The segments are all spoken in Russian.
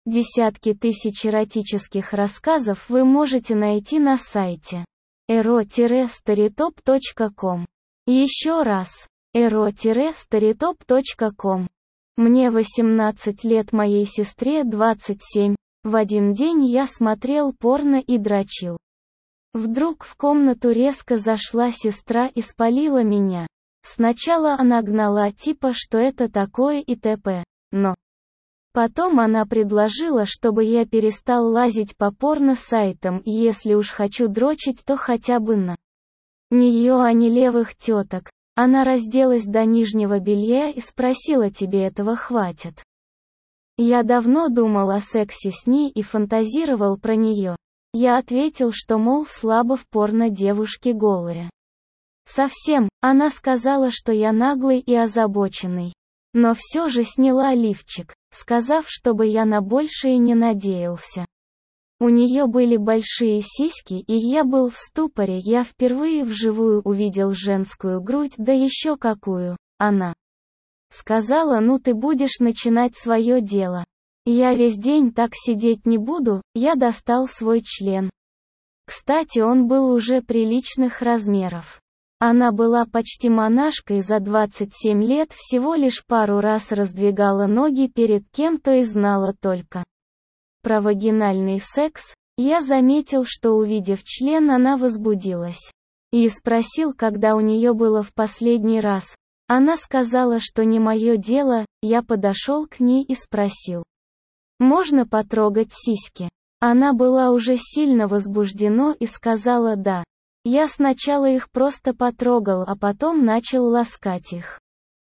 Десятки тысяч эротических рассказов вы можете найти на сайте ero-storytop.com. Еще раз, ero-storytop.com. Мне 18 лет, моей сестре 27. В один день я смотрел порно и дрочил. Вдруг в комнату резко зашла сестра и спалила меня. Сначала она гнала типа, что это такое и т.п. Но потом она предложила, чтобы я перестал лазить по порно-сайтам, и если уж хочу дрочить, то хотя бы на нее, а не левых теток. Она разделась до нижнего белья и спросила: тебе этого хватит? Я давно думал о сексе с ней и фантазировал про нее. Я ответил, что, мол, слабо в порно девушки голые. Совсем. Она сказала, что я наглый и озабоченный. Но все же сняла лифчик, сказав, чтобы я на большее не надеялся. У нее были большие сиськи, и я был в ступоре. Я впервые вживую увидел женскую грудь, да еще какую. Она сказала: ну ты будешь начинать свое дело. Я весь день так сидеть не буду. Я достал свой член. Кстати, он был уже приличных размеров. Она была почти монашкой, за 27 лет всего лишь пару раз раздвигала ноги перед кем-то и знала только про вагинальный секс. Я заметил, что, увидев член, она возбудилась. И спросил, когда у нее было в последний раз. Она сказала, что не мое дело. Я подошел к ней и спросил: можно потрогать сиськи? Она была уже сильно возбуждена и сказала да. Я сначала их просто потрогал, а потом начал ласкать их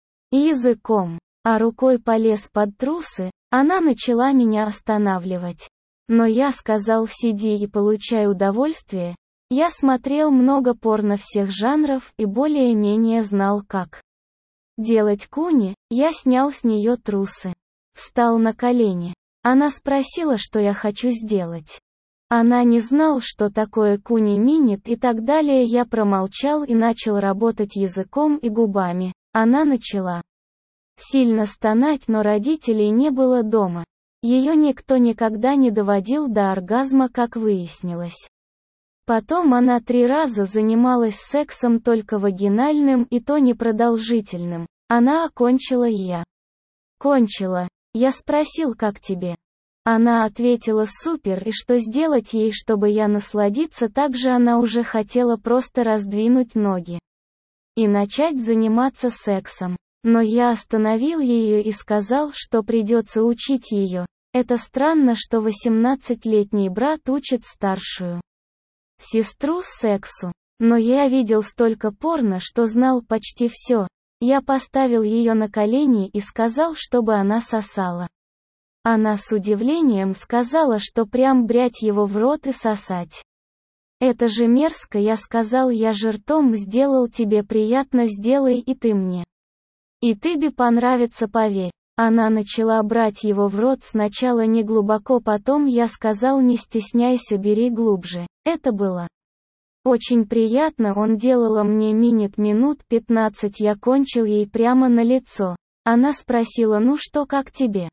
языком, а рукой полез под трусы. Она начала меня останавливать. Но я сказал: сиди и получай удовольствие. Я смотрел много порно всех жанров и более-менее знал, как делать куни. Я снял с нее трусы. Встал на колени. Она спросила, что я хочу сделать. Она не знал, что такое куни-минит и так далее. Я промолчал и начал работать языком и губами. Она начала сильно стонать, но родителей не было дома. Ее никто никогда не доводил до оргазма, как выяснилось. Потом она 3 раза занималась сексом только вагинальным, и то непродолжительным. Она окончила, и я кончила. Я спросил: как тебе? Она ответила: супер. И что сделать ей, чтобы я насладиться? Также она уже хотела просто раздвинуть ноги и начать заниматься сексом. Но я остановил ее и сказал, что придется учить ее. Это странно, что 18-летний брат учит старшую сестру сексу. Но я видел столько порно, что знал почти все. Я поставил ее на колени и сказал, чтобы она сосала. Она с удивлением сказала, что прям брять его в рот и сосать. Это же мерзко. Я сказал: я же ртом сделал, тебе приятно, сделай и ты мне. И тебе понравится, поверь. Она начала брать его в рот, сначала не глубоко, потом я сказал: не стесняйся, бери глубже. Это было очень приятно. Он делала мне минут 15. Я кончил ей прямо на лицо. Она спросила: ну что, как тебе?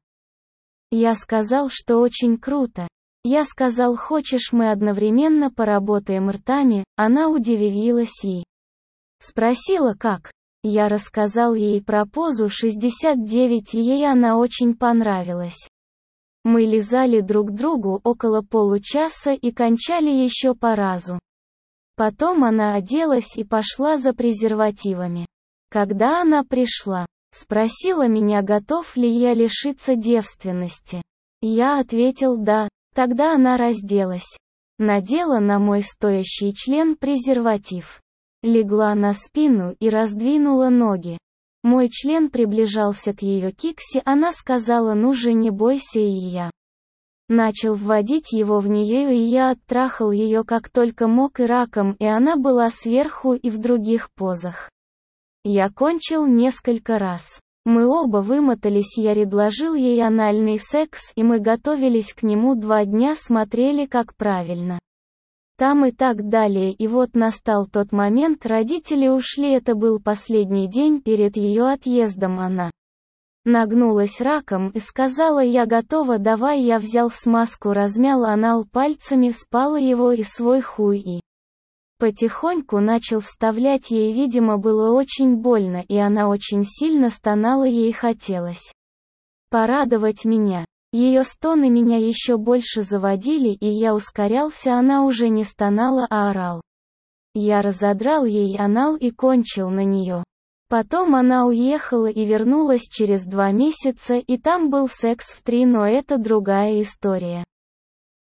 Я сказал, что очень круто. Я сказал: хочешь, мы одновременно поработаем ртами? Она удивилась и спросила: как? Я рассказал ей про позу 69, и ей она очень понравилась. Мы лизали друг другу около получаса и кончали еще по разу. Потом она оделась и пошла за презервативами. Когда она пришла, спросила меня, готов ли я лишиться девственности. Я ответил да. Тогда она разделась, надела на мой стоящий член презерватив, легла на спину и раздвинула ноги. Мой член приближался к ее киксе. Она сказала: ну же, не бойся, и я начал вводить его в нее, и я оттрахал ее как только мог, и раком, и она была сверху и в других позах. Я кончил несколько раз. Мы оба вымотались. Я предложил ей анальный секс, и мы готовились к нему 2 дня, смотрели, как правильно там и так далее. И вот настал тот момент, родители ушли, это был последний день перед ее отъездом. Она Нагнулась раком и сказала: «Я готова, давай». Я взял смазку, размял анал пальцами, спала его и свой хуй и потихоньку начал вставлять ей. Видимо, было очень больно, и она очень сильно стонала, ей хотелось порадовать меня. Ее стоны меня еще больше заводили, и я ускорялся, она уже не стонала, а орал. Я разодрал ей анал и кончил на нее. Потом она уехала и вернулась через 2 месяца, и там был секс в 3, но это другая история.